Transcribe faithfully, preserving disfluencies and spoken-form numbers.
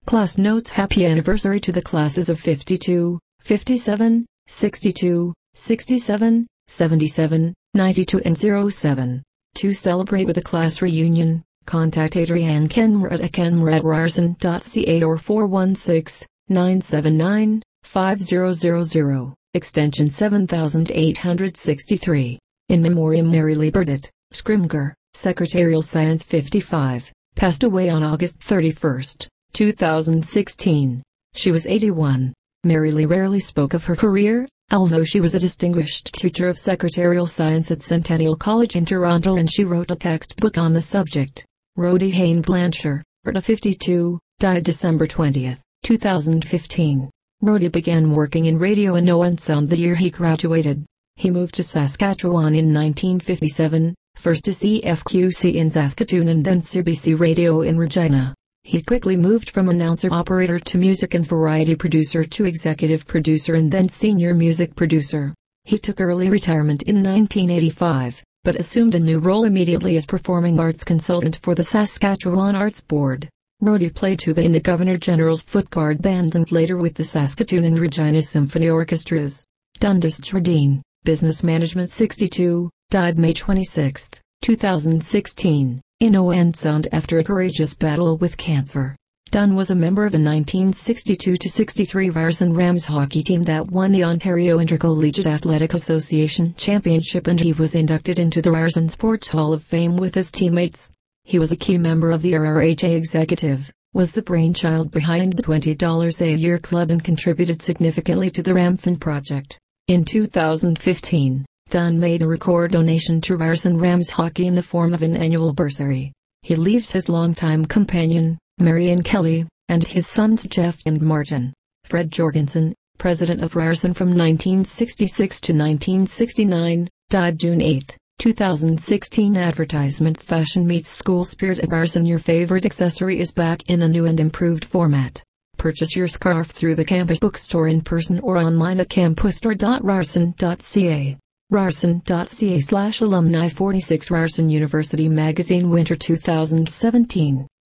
Class notes: happy anniversary to the classes of fifty-two, fifty-seven, sixty-two, sixty-seven, seventy-seven, ninety-two and oh seven. To celebrate with a class reunion, contact Adrienne Kenmrad at kenmrad at ryerson dot c a or four one six, nine seven nine, five zero zero zero, extension seven thousand eight hundred sixty-three. In memoriam Mary Lee Burdett, Scrimger, Secretarial Science fifty-five, passed away on August thirty-first, two thousand sixteen. She was eighty-one. Mary Lee rarely spoke of her career, although she was a distinguished teacher of secretarial science at Centennial College in Toronto, and she wrote a textbook on the subject. Rhodey Hayne Blanchard, fifty-two, died December twentieth, two thousand fifteen. Rhodey began working in radio and Owen Sound the year he graduated. He moved to Saskatchewan in nineteen fifty-seven, first to C F Q C in Saskatoon and then C B C Radio in Regina. He quickly moved from announcer-operator to music and variety producer to executive producer and then senior music producer. He took early retirement in nineteen eighty-five, but assumed a new role immediately as performing arts consultant for the Saskatchewan Arts Board. Rhodey played tuba in the Governor General's Foot Guard Band and later with the Saskatoon and Regina Symphony Orchestras. Dundas Jardine, Business Management sixty-two, died May twenty-sixth, two thousand sixteen, in Owen Sound after a courageous battle with cancer. Dunn was a member of the nineteen sixty-two to sixty-three Ryerson Rams hockey team that won the Ontario Intercollegiate Athletic Association Championship, and he was inducted into the Ryerson Sports Hall of Fame with his teammates. He was a key member of the R R H A executive, was the brainchild behind the twenty dollars a year club, and contributed significantly to the Ramfund project. In two thousand fifteen, Dunn made a record donation to Ryerson Rams hockey in the form of an annual bursary. He leaves his longtime companion, Marion Kelly, and his sons Jeff and Martin. Fred Jorgensen, president of Ryerson from nineteen sixty-six to nineteen sixty-nine, died June eighth, two thousand sixteen. Advertisement: Fashion meets school spirit at Ryerson. Your favorite accessory is back in a new and improved format. Purchase your scarf through the campus bookstore in person or online at campusstore dot ryerson dot c a. ryerson dot c a slash alumni forty-six. Ryerson University Magazine Winter two thousand seventeen.